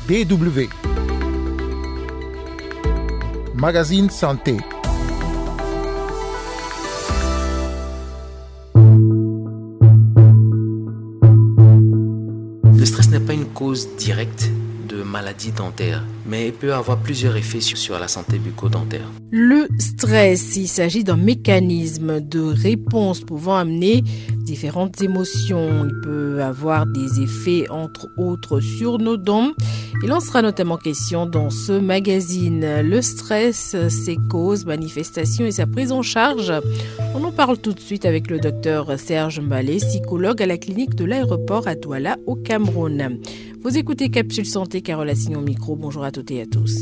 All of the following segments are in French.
DW. Magazine Santé. Le stress n'est pas une cause directe de maladie dentaire, mais il peut avoir plusieurs effets sur la santé bucco-dentaire. Le stress, il s'agit d'un mécanisme de réponse pouvant amener différentes émotions. Il peut avoir des effets, entre autres, sur nos dents. Il en sera notamment question dans ce magazine. Le stress, ses causes, manifestations et sa prise en charge. On en parle tout de suite avec le docteur Serge Mbalé, psychologue à la clinique de l'aéroport à Douala au Cameroun. Vous écoutez Capsule Santé, Carole Assignon au micro. Bonjour à toutes et à tous.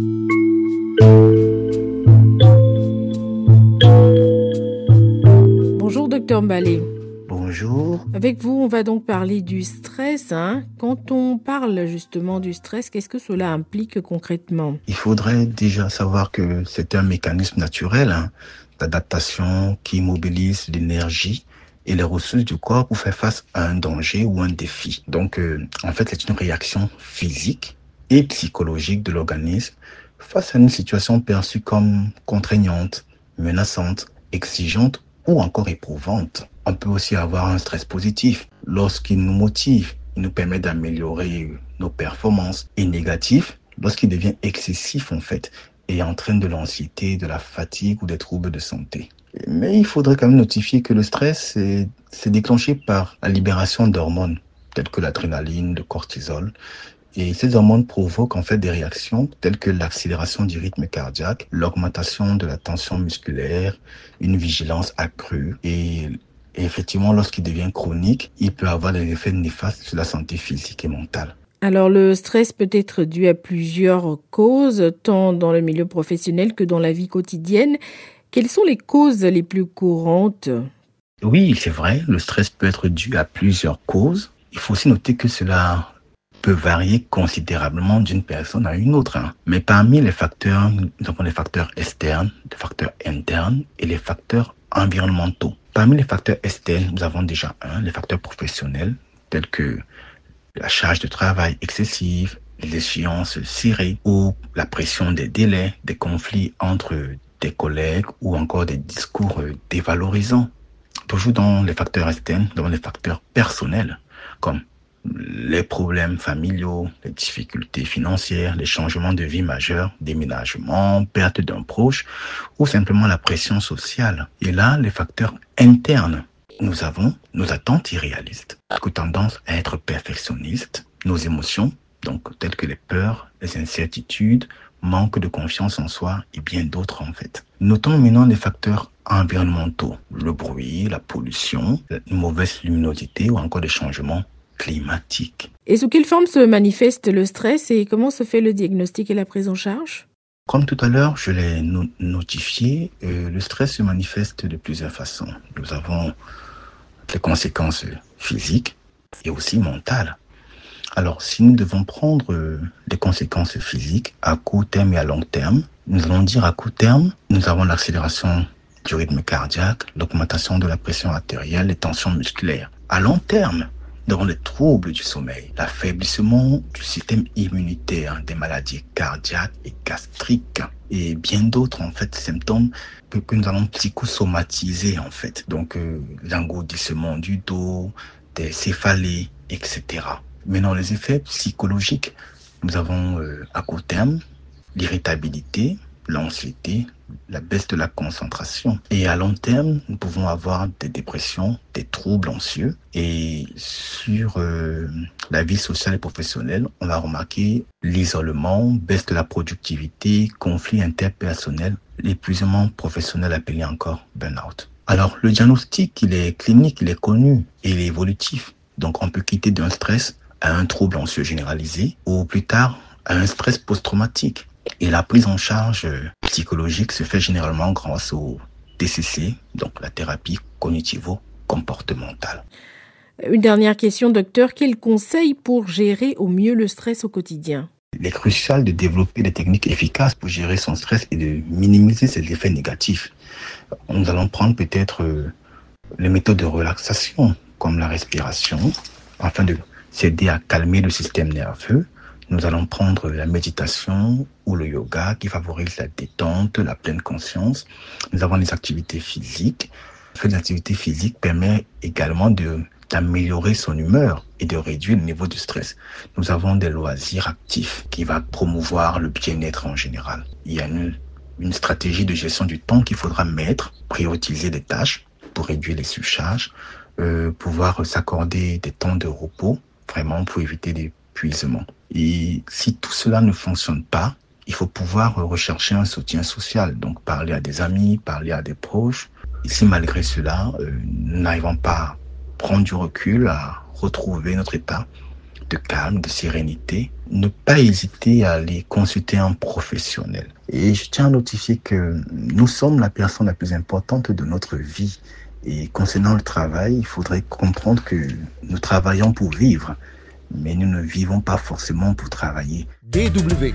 Bonjour docteur Mbalé. Bonjour. Avec vous, on va donc parler du stress. Quand on parle justement du stress, qu'est-ce que cela implique concrètement ? Il faudrait déjà savoir que c'est un mécanisme naturel d'adaptation qui mobilise l'énergie et les ressources du corps pour faire face à un danger ou un défi. Donc, en fait, c'est une réaction physique et psychologique de l'organisme face à une situation perçue comme contraignante, menaçante, exigeante ou encore éprouvante. On peut aussi avoir un stress positif lorsqu'il nous motive, il nous permet d'améliorer nos performances, et négatif lorsqu'il devient excessif en fait et entraîne de l'anxiété, de la fatigue ou des troubles de santé. Mais il faudrait quand même notifier que le stress c'est déclenché par la libération d'hormones telles que l'adrénaline, le cortisol. Et ces hormones provoquent en fait des réactions telles que l'accélération du rythme cardiaque, l'augmentation de la tension musculaire, une vigilance accrue. Et effectivement, lorsqu'il devient chronique, il peut avoir des effets néfastes sur la santé physique et mentale. Alors, le stress peut être dû à plusieurs causes, tant dans le milieu professionnel que dans la vie quotidienne. Quelles sont les causes les plus courantes ? Oui, c'est vrai, le stress peut être dû à plusieurs causes. Il faut aussi noter que cela peut varier considérablement d'une personne à une autre. Mais parmi les facteurs, nous avons les facteurs externes, les facteurs internes et les facteurs environnementaux. Parmi les facteurs externes, nous avons déjà les facteurs professionnels, tels que la charge de travail excessive, les échéances serrées ou la pression des délais, des conflits entre des collègues ou encore des discours dévalorisants. Toujours dans les facteurs externes, nous avons les facteurs personnels, comme les problèmes familiaux, les difficultés financières, les changements de vie majeurs, déménagement, perte d'un proche ou simplement la pression sociale. Et là, les facteurs internes. Nous avons nos attentes irréalistes, notre tendance à être perfectionniste, nos émotions, donc telles que les peurs, les incertitudes, manque de confiance en soi et bien d'autres en fait. Notons maintenant les facteurs environnementaux, le bruit, la pollution, une mauvaise luminosité ou encore des changements climatiques. Et sous quelle forme se manifeste le stress et comment se fait le diagnostic et la prise en charge ? Comme tout à l'heure, je l'ai notifié, le stress se manifeste de plusieurs façons. Nous avons les conséquences physiques et aussi mentales. Alors, si nous devons prendre les conséquences physiques à court terme et à long terme, nous allons dire à court terme, nous avons l'accélération du rythme cardiaque, l'augmentation de la pression artérielle, les tensions musculaires. À long terme, nous avons les troubles du sommeil, l'affaiblissement du système immunitaire, des maladies cardiaques et gastriques et bien d'autres en fait symptômes que nous allons psychosomatiser en fait. Donc l'engourdissement du dos, des céphalées, etc. Maintenant les effets psychologiques, nous avons à court terme l'irritabilité, l'anxiété, la baisse de la concentration. Et à long terme, nous pouvons avoir des dépressions, des troubles anxieux. Et sur la vie sociale et professionnelle, on va remarquer l'isolement, baisse de la productivité, conflits interpersonnels, l'épuisement professionnel appelé encore burn-out. Alors, le diagnostic, il est clinique, il est connu et il est évolutif. Donc, on peut quitter d'un stress à un trouble anxieux généralisé ou plus tard à un stress post-traumatique. Et la prise en charge psychologique se fait généralement grâce au TCC, donc la thérapie cognitivo-comportementale. Une dernière question, docteur. Quels conseils pour gérer au mieux le stress au quotidien ? Il est crucial de développer des techniques efficaces pour gérer son stress et de minimiser ses effets négatifs. Nous allons prendre peut-être les méthodes de relaxation, comme la respiration, afin de s'aider à calmer le système nerveux, Nous allons prendre la méditation ou le yoga qui favorise la détente, la pleine conscience. Nous avons les activités physiques. Faire des activités physiques permet également d'améliorer son humeur et de réduire le niveau de stress. Nous avons des loisirs actifs qui va promouvoir le bien-être en général. Il y a une stratégie de gestion du temps qu'il faudra mettre, prioriser des tâches pour réduire les surcharges, pouvoir s'accorder des temps de repos, vraiment pour éviter l'épuisement. Et si tout cela ne fonctionne pas, il faut pouvoir rechercher un soutien social, donc parler à des amis, parler à des proches. Et si malgré cela, nous n'arrivons pas à prendre du recul, à retrouver notre état de calme, de sérénité, ne pas hésiter à aller consulter un professionnel. Et je tiens à notifier que nous sommes la personne la plus importante de notre vie. Et concernant le travail, il faudrait comprendre que nous travaillons pour vivre, mais nous ne vivons pas forcément pour travailler. DW.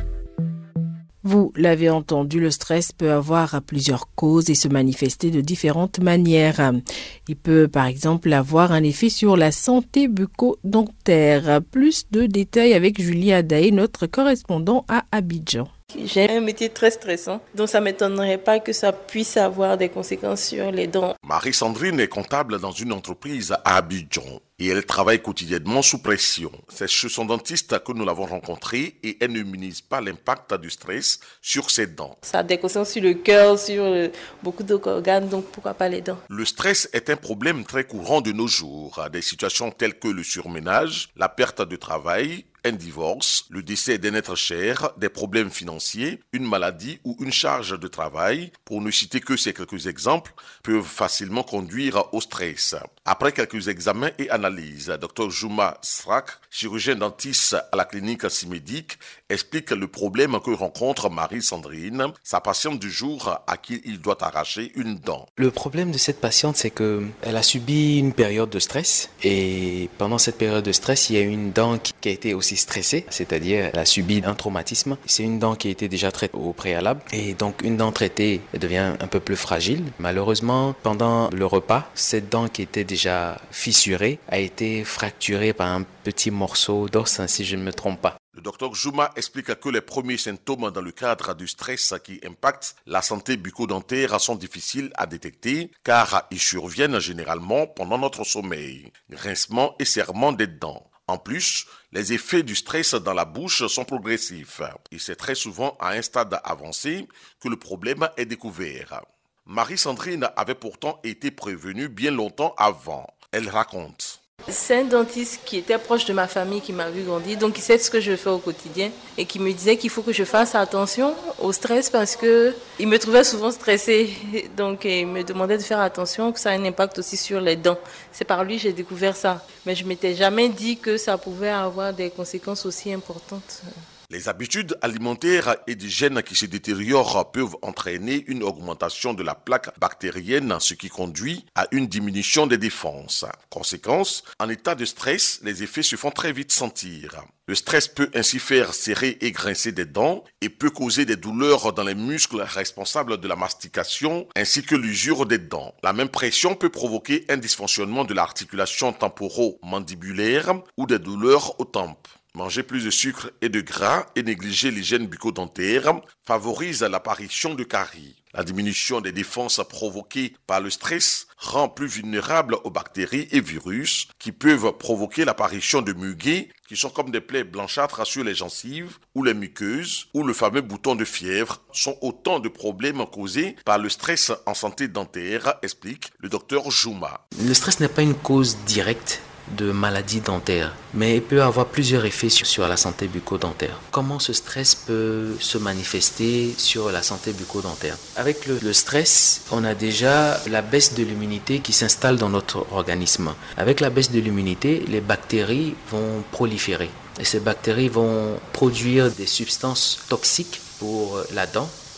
Vous l'avez entendu, le stress peut avoir plusieurs causes et se manifester de différentes manières. Il peut par exemple avoir un effet sur la santé bucco-dentaire. Plus de détails avec Julie Adaé, notre correspondant à Abidjan. J'ai un métier très stressant, donc ça ne m'étonnerait pas que ça puisse avoir des conséquences sur les dents. Marie-Sandrine est comptable dans une entreprise à Abidjan et elle travaille quotidiennement sous pression. C'est chez son dentiste que nous l'avons rencontrée et elle ne minimise pas l'impact du stress sur ses dents. Ça a des conséquences sur le cœur, sur beaucoup d'autres organes, donc pourquoi pas les dents. Le stress est un problème très courant de nos jours. Des situations telles que le surménage, la perte de travail, un divorce, le décès d'un être cher, des problèmes financiers, une maladie ou une charge de travail, pour ne citer que ces quelques exemples, peuvent facilement conduire au stress. Après quelques examens et analyses, Dr Juma Srak, chirurgien dentiste à la clinique Simédic, explique le problème que rencontre Marie-Sandrine, sa patiente du jour à qui il doit arracher une dent. Le problème de cette patiente, c'est qu'elle a subi une période de stress et pendant cette période de stress, il y a une dent qui a été aussi stressée, c'est-à-dire elle a subi un traumatisme. C'est une dent qui a été déjà traitée au préalable et donc une dent traitée elle devient un peu plus fragile. Malheureusement, pendant le repas, cette dent qui était déjà fissurée a été fracturée par un petit morceau d'os, si je ne me trompe pas. Le docteur Juma explique que les premiers symptômes dans le cadre du stress qui impacte la santé bucco-dentaire sont difficiles à détecter car ils surviennent généralement pendant notre sommeil. Grincement et serrement des dents. En plus, les effets du stress dans la bouche sont progressifs et c'est très souvent à un stade avancé que le problème est découvert. Marie-Sandrine avait pourtant été prévenue bien longtemps avant. Elle raconte. C'est un dentiste qui était proche de ma famille, qui m'a vu grandir, donc il sait ce que je fais au quotidien et qui me disait qu'il faut que je fasse attention au stress parce qu'il me trouvait souvent stressée. Donc il me demandait de faire attention, que ça a un impact aussi sur les dents. C'est par lui que j'ai découvert ça. Mais je ne m'étais jamais dit que ça pouvait avoir des conséquences aussi importantes. Les habitudes alimentaires et d'hygiène qui se détériorent peuvent entraîner une augmentation de la plaque bactérienne, ce qui conduit à une diminution des défenses. Conséquence, en état de stress, les effets se font très vite sentir. Le stress peut ainsi faire serrer et grincer des dents et peut causer des douleurs dans les muscles responsables de la mastication ainsi que l'usure des dents. La même pression peut provoquer un dysfonctionnement de l'articulation temporo-mandibulaire ou des douleurs aux tempes. Manger plus de sucre et de gras et négliger l'hygiène bucco-dentaire favorise l'apparition de caries. La diminution des défenses provoquées par le stress rend plus vulnérables aux bactéries et virus qui peuvent provoquer l'apparition de muguets qui sont comme des plaies blanchâtres sur les gencives ou les muqueuses ou le fameux bouton de fièvre sont autant de problèmes causés par le stress en santé dentaire, explique le docteur Juma. Le stress n'est pas une cause directe de maladies dentaires, mais il peut avoir plusieurs effets sur la santé bucco-dentaire. Comment ce stress peut se manifester sur la santé bucco-dentaire? Avec le stress, on a déjà la baisse de l'immunité qui s'installe dans notre organisme. Avec la baisse de l'immunité, les bactéries vont proliférer. Et ces bactéries vont produire des substances toxiques pour la dent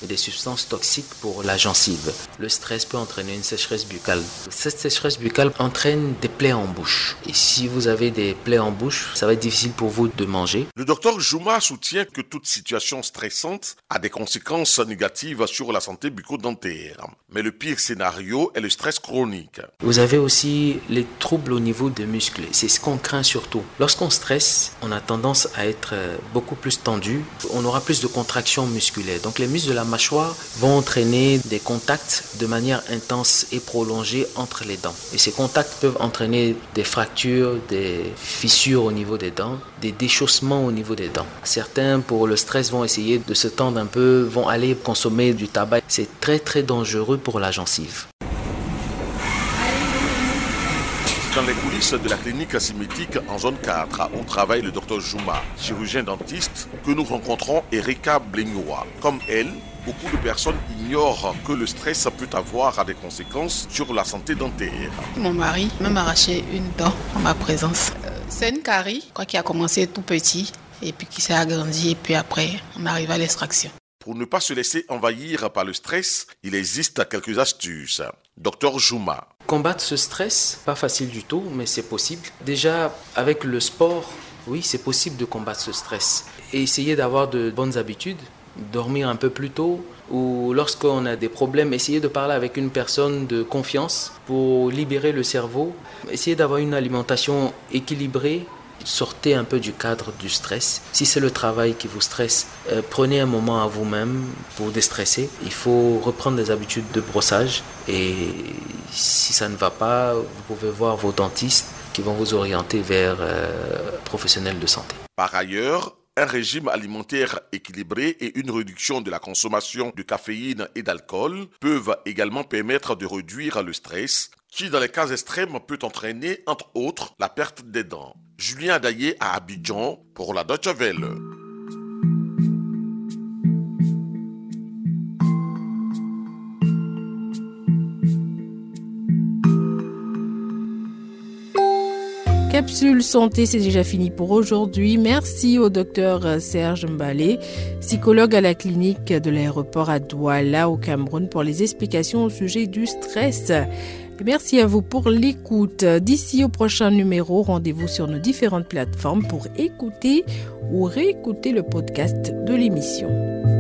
des substances toxiques pour la gencive. Le stress peut entraîner une sécheresse buccale. Cette sécheresse buccale entraîne des plaies en bouche. Et si vous avez des plaies en bouche, ça va être difficile pour vous de manger. Le docteur Jouma soutient que toute situation stressante a des conséquences négatives sur la santé bucco-dentaire. Mais le pire scénario est le stress chronique. Vous avez aussi les troubles au niveau des muscles. C'est ce qu'on craint surtout. Lorsqu'on stresse, on a tendance à être beaucoup plus tendu. On aura plus de contractions musculaires. Donc les muscles de la mâchoire vont entraîner des contacts de manière intense et prolongée entre les dents. Et ces contacts peuvent entraîner des fractures, des fissures au niveau des dents, des déchaussements au niveau des dents. Certains, pour le stress, vont essayer de se tendre un peu, vont aller consommer du tabac. C'est très très dangereux pour la gencive. Dans les coulisses de la clinique asymétrique en zone 4, où travaille le docteur Jouma, chirurgien dentiste, que nous rencontrons Erika Blengoua. Comme elle, beaucoup de personnes ignorent que le stress peut avoir des conséquences sur la santé dentaire. Mon mari m'a arraché une dent en ma présence. C'est une carie, je crois, qui a commencé tout petit et puis qui s'est agrandi et puis après on arrive à l'extraction. Pour ne pas se laisser envahir par le stress, il existe quelques astuces. Docteur Jouma. Combattre ce stress, pas facile du tout, mais c'est possible. Déjà, avec le sport, oui, c'est possible de combattre ce stress. Et essayer d'avoir de bonnes habitudes, dormir un peu plus tôt, ou lorsqu'on a des problèmes, essayer de parler avec une personne de confiance pour libérer le cerveau. Essayer d'avoir une alimentation équilibrée. Sortez un peu du cadre du stress. Si c'est le travail qui vous stresse, prenez un moment à vous-même pour déstresser. Il faut reprendre des habitudes de brossage et si ça ne va pas, vous pouvez voir vos dentistes qui vont vous orienter vers professionnels de santé. Par ailleurs, un régime alimentaire équilibré et une réduction de la consommation de caféine et d'alcool peuvent également permettre de réduire le stress, qui dans les cas extrêmes peut entraîner, entre autres, la perte des dents. Julien Adaye à Abidjan pour la Deutsche Welle. Capsule Santé, c'est déjà fini pour aujourd'hui. Merci au docteur Serge Mbalé, psychologue à la clinique de l'aéroport à Douala au Cameroun, pour les explications au sujet du stress. Et merci à vous pour l'écoute. D'ici au prochain numéro, rendez-vous sur nos différentes plateformes pour écouter ou réécouter le podcast de l'émission.